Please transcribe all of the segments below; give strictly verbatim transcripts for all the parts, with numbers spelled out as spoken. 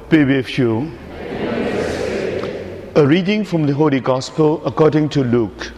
be with you. A reading from the Holy Gospel according to Luke.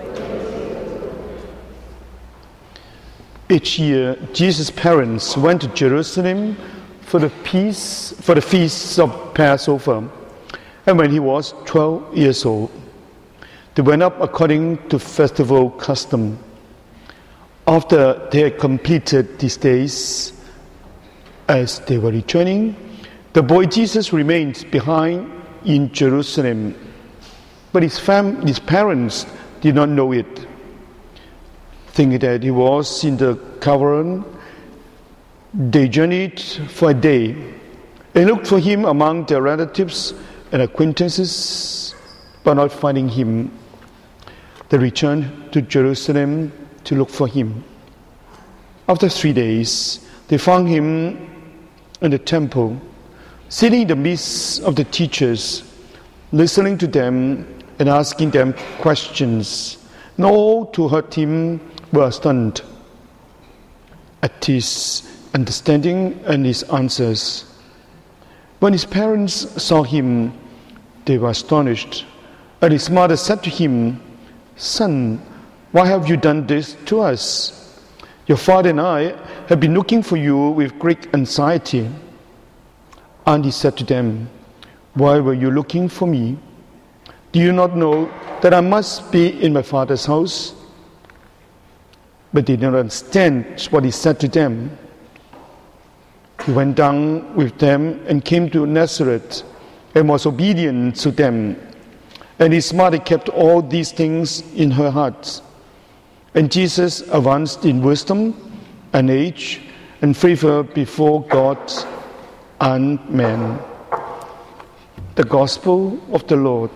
Each year, Jesus' parents went to Jerusalem for the feast, for the feasts of Passover. And when he was twelve years old, they went up according to festival custom. After they had completed these days, as they were returning, the boy Jesus remained behind in Jerusalem, but his, fam- his parents did not know it. Thinking that he was in the caravan, they journeyed for a day and looked for him among their relatives and acquaintances, but not finding him. They returned to Jerusalem to look for him. After three days, they found him in the temple, sitting in the midst of the teachers, listening to them and asking them questions. And all who heard him were stunned at his understanding and his answers. When his parents saw him, they were astonished. And his mother said to him, "Son, why have you done this to us? Your father and I have been looking for you with great anxiety." And he said to them, "Why were you looking for me? Do you not know that I must be in my father's house?" But they did not understand what he said to them. He went down with them and came to Nazareth and was obedient to them. And his mother kept all these things in her heart. And Jesus advanced in wisdom and age and favor before God and man. The Gospel of the Lord.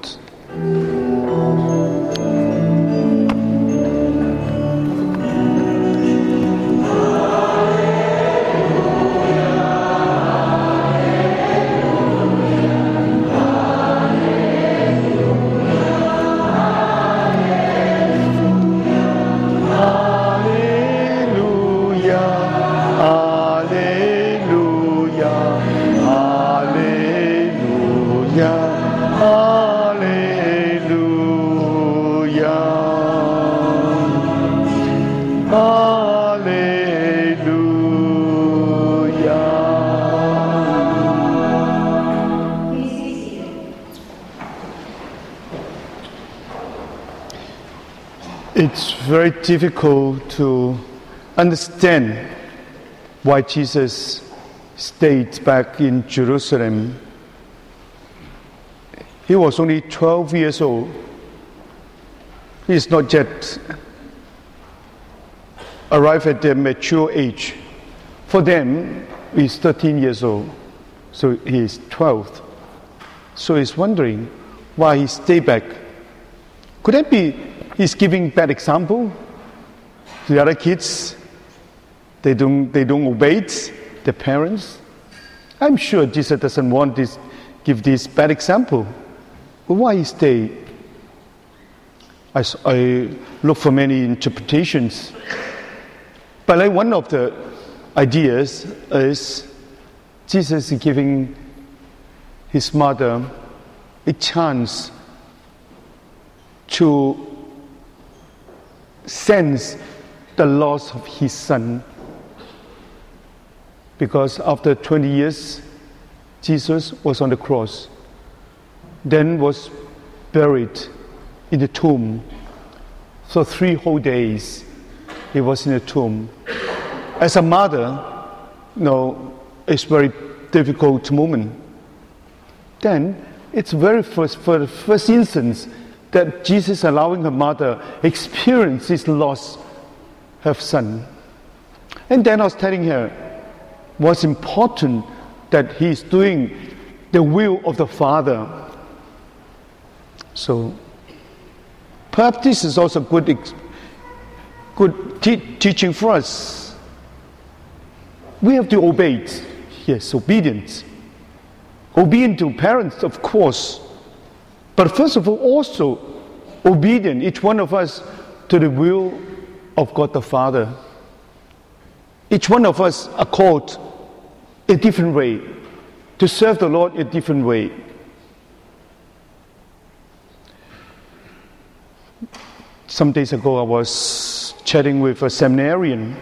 It's very difficult to understand why Jesus stayed back in Jerusalem. He was only twelve years old. He is not yet arrived at the mature age. For them, he's thirteen years old, so he is twelve. So he's wondering why he stayed back. Could that be he's giving bad example to the other kids? They don't, they don't obey their parents. I'm sure Jesus doesn't want this, give this bad example. But why he stay? I, I look for many interpretations. But like one of the ideas is Jesus is giving his mother a chance to sense the loss of his son. Because after twenty years, Jesus was on the cross, then was buried in the tomb. So three whole days, he was in the tomb. As a mother, you know, it's very difficult moment. Then, it's very first, for the first instance, that Jesus allowing her mother experience his loss of son. And then I was telling her what's important that he's doing the will of the Father. So perhaps this is also good, good te- teaching for us. We have to obey. Yes, obedience. Obedient to parents, of course. But first of all, also obedient, each one of us, to the will of God the Father. Each one of us are called a different way. to serve the Lord in a different way. Some days ago, I was chatting with a seminarian.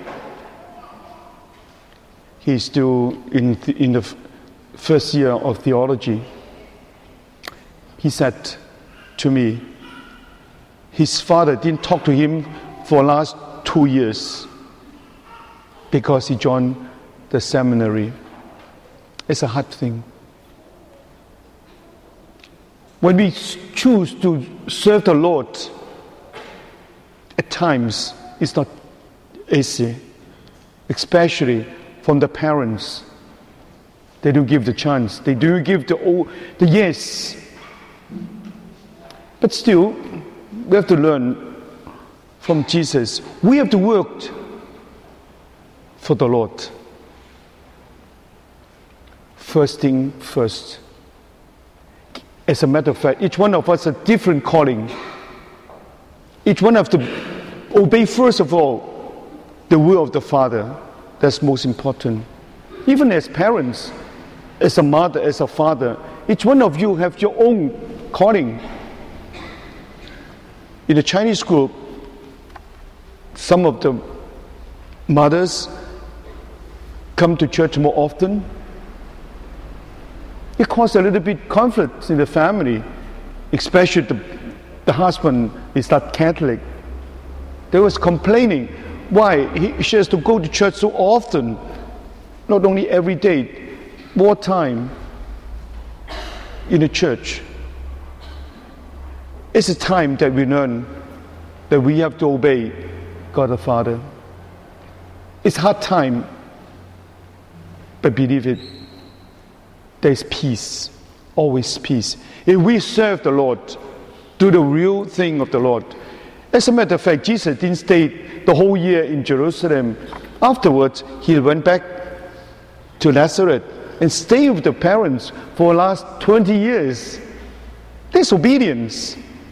He's still in the, in the first year of theology. He said to me, his father didn't talk to him for the last two years because he joined the seminary. It's a hard thing. When we choose to serve the Lord, at times it's not easy, especially from the parents. They don't give the chance. They do give the oh, the yes. But still, we have to learn from Jesus. We have to work for the Lord. First thing first. As a matter of fact, each one of us has a different calling. Each one have to obey first of all the will of the Father. That's most important. Even as parents, as a mother, as a father, each one of you have your own calling. In the Chinese group, some of the mothers come to church more often. It causes a little bit conflict in the family, especially the, the husband is not Catholic. They was complaining why he, she has to go to church so often, not only every day, more time in the church. It's a time that we learn that we have to obey God the Father. It's a hard time, but believe it, there's peace, always peace. If we serve the Lord, do the real thing of the Lord. As a matter of fact, Jesus didn't stay the whole year in Jerusalem. Afterwards, he went back to Nazareth and stayed with the parents for the last twenty years. That's obedience.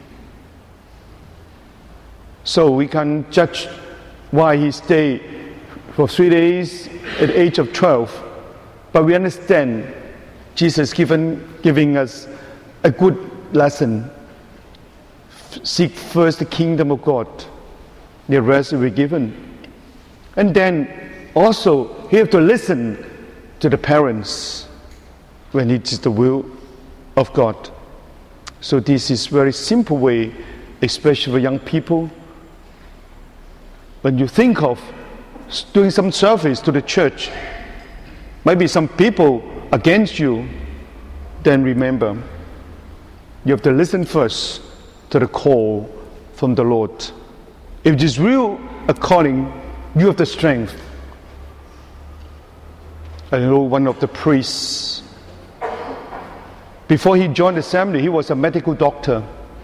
So we can judge why he stayed for three days at the age of twelve. But we understand Jesus given giving us a good lesson. Seek first the kingdom of God. The rest will be given. And then also you have to listen to the parents when it is the will of God. So this is very simple way, especially for young people. When you think of doing some service to the church, maybe some people against you, then remember, you have to listen first to the call from the Lord. If it is real a calling, you have the strength. I know one of the priests, before he joined the seminary, he was a medical doctor.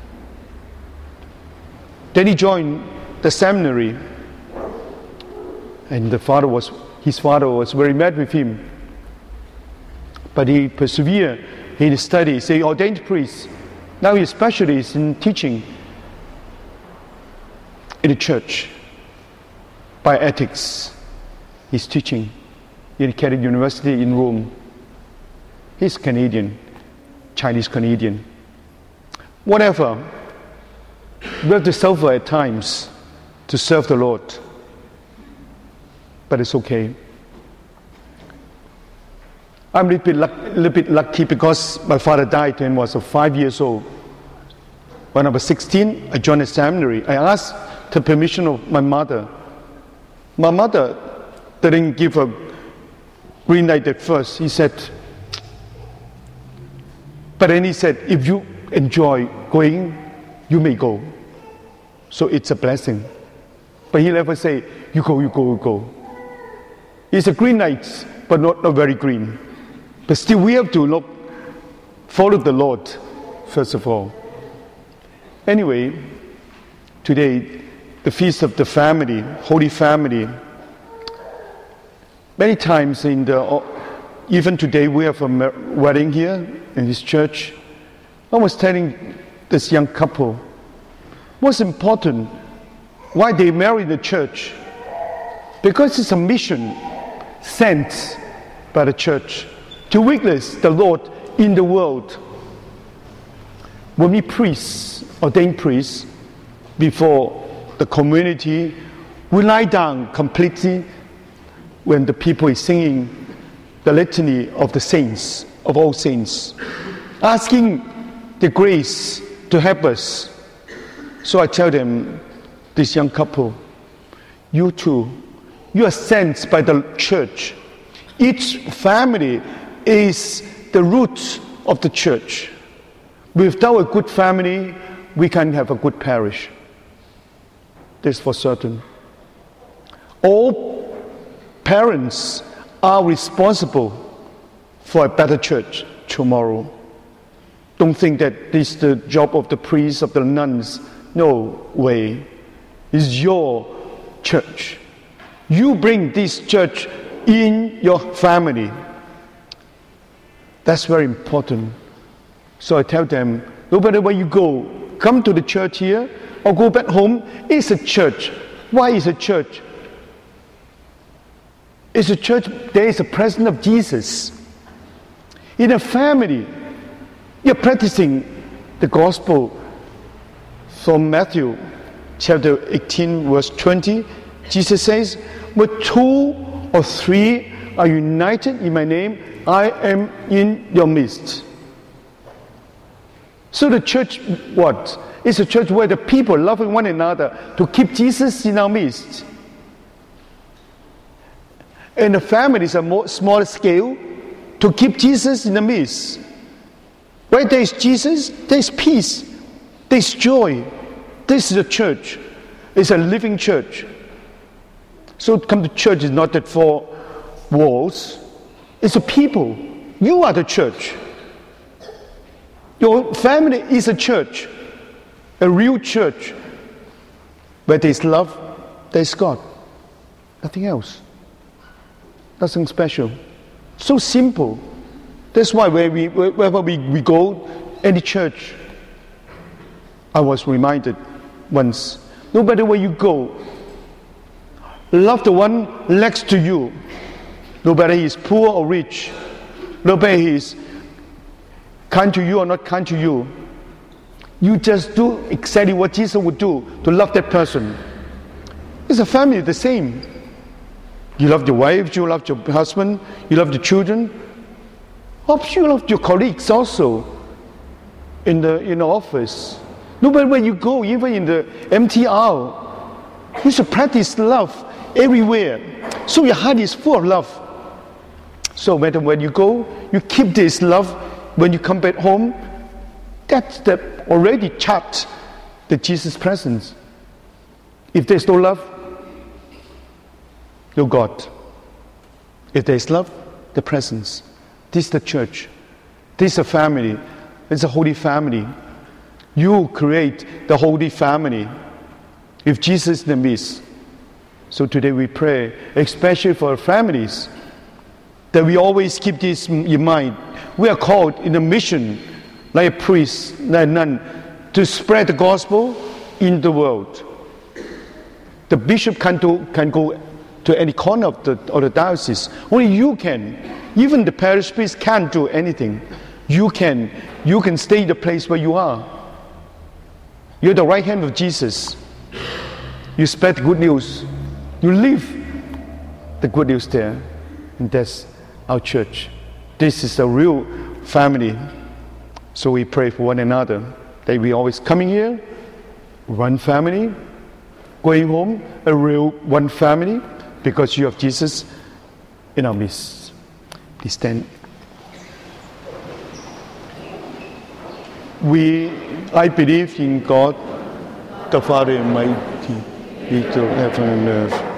Then he joined the seminary, and the father was, his father was very mad with him. But he persevered in his studies. He ordained priest. Now he specializes in teaching in the church. Bioethics. He's teaching in Catholic University in Rome. He's Canadian, Chinese Canadian. Whatever. We have to suffer at times to serve the Lord. But it's okay. I'm a little bit, luck, little bit lucky because my father died when I was five years old. When I was sixteen, I joined a seminary. I asked the permission of my mother. My mother didn't give a green light at first. He said, but then he said, if you enjoy going, you may go. So it's a blessing. But he never say, you go, you go, you go. It's a green light, but not, not very green. But still we have to look, follow the Lord, first of all. Anyway, today, the Feast of the Family, Holy Family. Many times in the, even today we have a wedding here in this church. I was telling this young couple, what's important, why they marry the church? Because it's a mission sent by the church to witness the Lord in the world. When we priests, ordained priests, before the community, we lie down completely when the people is singing the litany of the saints, of all saints, asking the grace to help us. So I tell them, this young couple, you too, you are sent by the church. Each family is the root of the church. Without a good family, we can't have a good parish. This for certain. All parents are responsible for a better church tomorrow. Don't think that this is the job of the priests, of the nuns. No way. It's your church. You bring this church in your family. That's very important. So I tell them, no matter where you go, come to the church here or go back home, it's a church. Why is a church? It's a church, there is a presence of Jesus. In a family, you're practicing the gospel from Matthew chapter eighteen, verse twenty. Jesus says, where two or three are united in my name, I am in your midst. So the church, what? It's a church where the people love one another to keep Jesus in our midst. And the family is a more smaller scale to keep Jesus in the midst. Where there is Jesus, there is peace, there is joy. This is a church. It's a living church. So come to church is not that four walls. It's a people. You are the church. Your family is a church, a real church. Where there is love, there is God. Nothing else. Nothing special. So simple. That's why where we, wherever we, we go, any church, I was reminded once, no matter where you go, love the one next to you. No matter he is poor or rich, no matter he is kind to you or not kind to you, you just do exactly what Jesus would do to love that person. It's a family, the same. You love your wife, you love your husband, you love the children. Hope you love your colleagues also in the in the office. No matter where you go, even in the M T R, you should practice love everywhere. So your heart is full of love. So no matter where you go, you keep this love. When you come back home, that's the already charged the Jesus presence. If there's no love, no God. If there's love, the presence. This is the church. This is a family. It's a holy family. You create the holy family. If Jesus is in the midst. So today we pray, especially for our families, that we always keep this in mind. We are called in a mission, like a priest, like a nun, to spread the gospel in the world. The bishop can do, can go to any corner of the, of the diocese. Only you can. Even the parish priest can't do anything. You can. You can stay in the place where you are. You're the right hand of Jesus. You spread good news. You live the good news there. And that's our church. This is a real family. So we pray for one another that we always coming here, one family, going home, a real one family, because you have Jesus in our midst. Please stand. We, I believe in God, the Father Almighty, creator of heaven and earth.